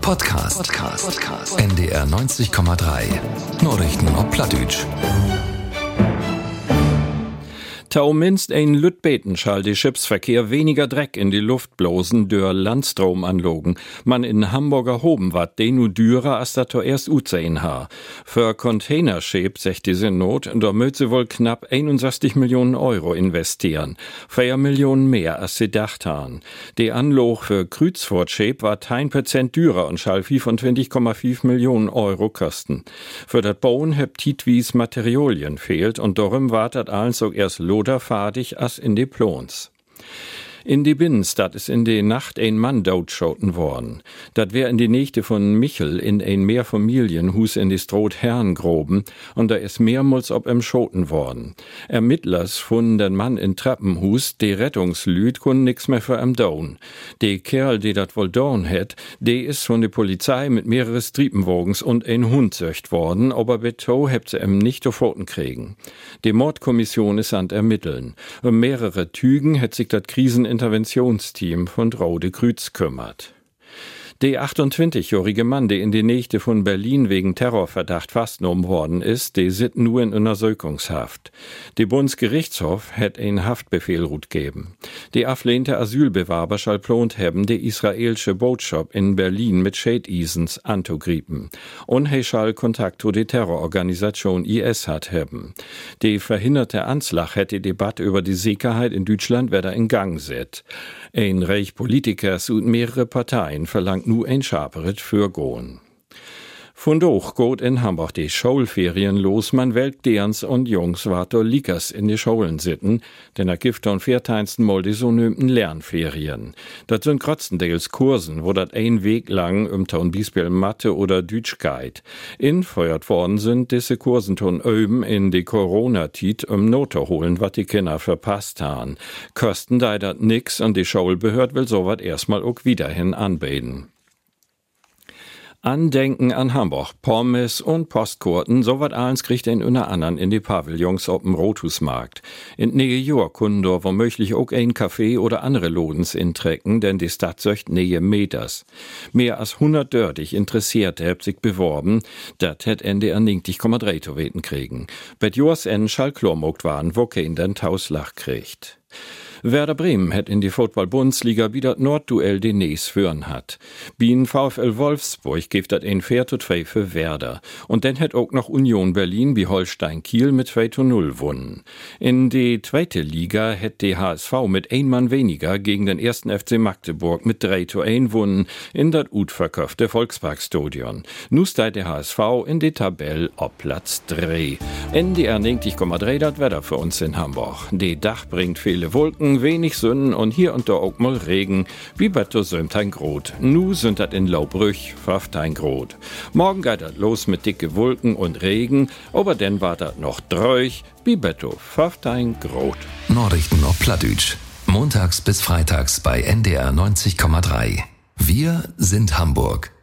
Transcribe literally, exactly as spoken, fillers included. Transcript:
Podcast. Podcast. Podcast. N D R neunzig Komma drei. Nachrichten auf Plattdeutsch. Tau minst ein Lütbeten schall die Schiffsverkehr weniger Dreck in die Luft bloßen dör Landstromanlogen. Man in Hamburger Hoben wat den nu dürer als dat to erst uzehen ha. Für Containerschip, sagt die Not, da möt sie wohl knapp einundsechzig Millionen Euro investieren. Vier Millionen mehr als sie dacht han. Die Anlog für Kreuzfahrtschip war ein Prozent dürer und schall fünfundzwanzig Komma fünf Millionen Euro kosten. Für dat Bauen heb titwies Materialien fehlt und darum wart dat alles auch erst loderfadig as in die Plons. In die Binnenstadt ist in die Nacht ein Mann dotschoten worden. Dat wär in die Nächte von Michel in ein Mehrfamilienhus in die Stroot Herrengroben und da ist mehrmals ob em schoten worden. Ermittlers funden den Mann in Treppenhus, die Rettungslüd kun nix mehr für em down. De Kerl, die dat wohl down het, de ist von der Polizei mit mehrere Striepenwogens und ein Hund söcht worden, aber beto hebt sie em nicht auf kriegen. Die Mordkommission ist an ermitteln. Um mehrere Tügen het sich dat Krisen Interventionsteam von Rode Kreuz kümmert. Der achtundzwanzigjährige Mann, der in die Nächte von Berlin wegen Terrorverdacht festgenommen worden ist, der sitzt nur in Untersuchungshaft. Der Bundesgerichtshof hat einen Haftbefehl rut geben. Die ablehnte Asylbewerber schall plont haben, die israelische Botschaft in Berlin mit Schädisens anzugriffen. Und he schall Kontakt zu der Terrororganisation I S hat haben. Die verhinderte Anschlag hat die Debatte über die Sicherheit in Deutschland wieder in Gang set. Ein Reich Politiker und mehrere Parteien verlangt nu ein Schaperet für Gohn. Von doch geht in Hamburg die Schulferien los, man welkt derns und Jungs wato Likas in die Schulen sitten, denn er gibt dann vierteinsten Mal die so nömten Lernferien. Dat sind grotzendeels Kursen, wo dat ein Weg lang um ton Bispiel Mathe oder Deutsch geht. Infeuert worden sind diese Kursen ton öben in die Corona-Tit um Note holen, wat die Kinder verpasst han. Kosten da dat nix und die Schulbehörd will sowas erstmal auch wiederhin anbeten. Andenken an Hamburg, Pommes und Postkarten, so wat alles kriegt ein unter anderen in die Pavillons auf dem Rothusmarkt. In Nähe Jahr können da womöglich auch ein Café oder andere Lodens intrecken, denn die Stadt söcht Nähe Meters. Mehr als hundert dörtig Interessierte hebt sich beworben, dat het N D R neunzig Komma drei zu weten kriegen. Bet Jors en schall klormogt waren, wo kein den Tauslach kriegt. Werder Bremen het in die Football-Bundesliga wieder Nordduell den Näs führen hat. Bien VfL Wolfsburg gibt dat ein vier zu zwei für Werder. Und dann het auch noch Union Berlin wie Holstein Kiel mit zwei zu null wunnen. In die zweite Liga het die H S V mit ein Mann weniger gegen den ersten F C Magdeburg mit drei zu eins wunnen in dat ut verkaufte Volksparkstadion. Nu steigt der H S V in die Tabelle auf Platz drei. N D R neunzig Komma drei dat Wetter für uns in Hamburg. Die Dach bringt viele Wolken, wenig Sünden und hier und da auch mal Regen, wie Betto sömt ein Grot. Nu sind dat in Laubrüch, pfafft ein Grot. Morgen geht dat los mit dicke Wolken und Regen, aber dann war dat noch dreuch, wie Betto, pfafft ein Grot. Nachrichten auf Plattdeutsch. Montags bis freitags bei N D R neunzig Komma drei. Wir sind Hamburg.